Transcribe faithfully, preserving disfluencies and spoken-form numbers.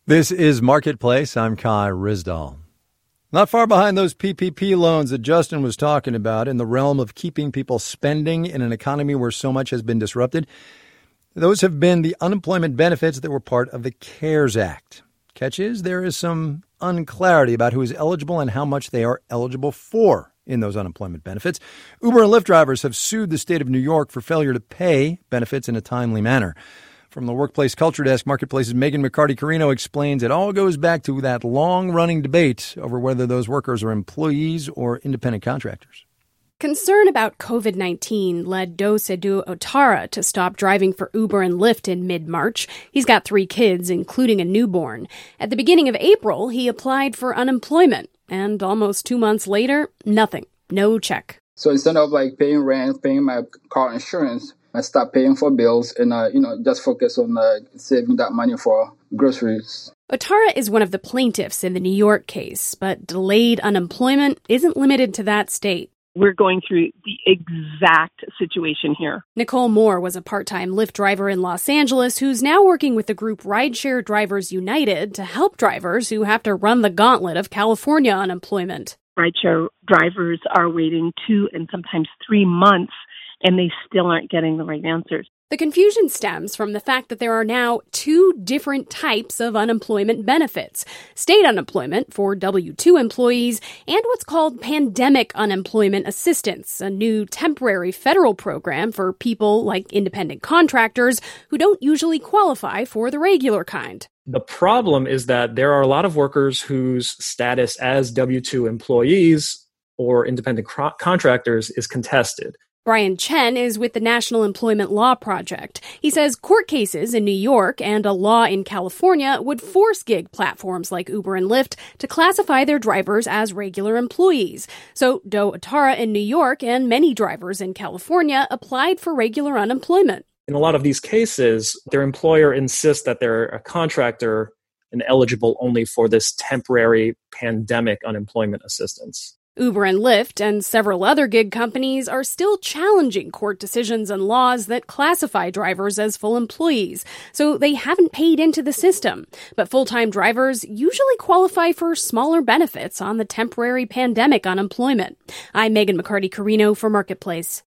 This is Marketplace. I'm Kai Ryssdal. Not far behind those P P P loans that Justin was talking about in the realm of keeping people spending in an economy where so much has been disrupted, those have been the unemployment benefits that were part of the CARES Act. Catch is, there is some unclarity about who is eligible and how much they are eligible for in those unemployment benefits. Uber and Lyft drivers have sued the state of New York for failure to pay benefits in a timely manner. From the Workplace Culture Desk, Marketplace's Megan McCarty-Carino explains it all goes back to that long-running debate over whether those workers are employees or independent contractors. Concern about covid nineteen led Do Sedu Otara to stop driving for Uber and Lyft in mid-March. He's got three kids, including a newborn. At the beginning of April, he applied for unemployment. And almost two months later, nothing. No check. So instead of like paying rent, paying my car insurance, I start paying for bills and, uh, you know, just focus on uh, saving that money for groceries. Otara is one of the plaintiffs in the New York case, but delayed unemployment isn't limited to that state. We're going through the exact situation here. Nicole Moore was a part-time Lyft driver in Los Angeles who's now working with the group Rideshare Drivers United to help drivers who have to run the gauntlet of California unemployment. Rideshare drivers are waiting two and sometimes three months, and they still aren't getting the right answers. The confusion stems from the fact that there are now two different types of unemployment benefits: state unemployment for W two employees and what's called pandemic unemployment assistance, a new temporary federal program for people like independent contractors who don't usually qualify for the regular kind. The problem is that there are a lot of workers whose status as W two employees or independent co- contractors is contested. Brian Chen is with the National Employment Law Project. He says court cases in New York and a law in California would force gig platforms like Uber and Lyft to classify their drivers as regular employees. So Do Otara in New York and many drivers in California applied for regular unemployment. In a lot of these cases, their employer insists that they're a contractor and eligible only for this temporary pandemic unemployment assistance. Uber and Lyft and several other gig companies are still challenging court decisions and laws that classify drivers as full employees, so they haven't paid into the system. But full-time drivers usually qualify for smaller benefits on the temporary pandemic unemployment. I'm Megan McCarty-Carino for Marketplace.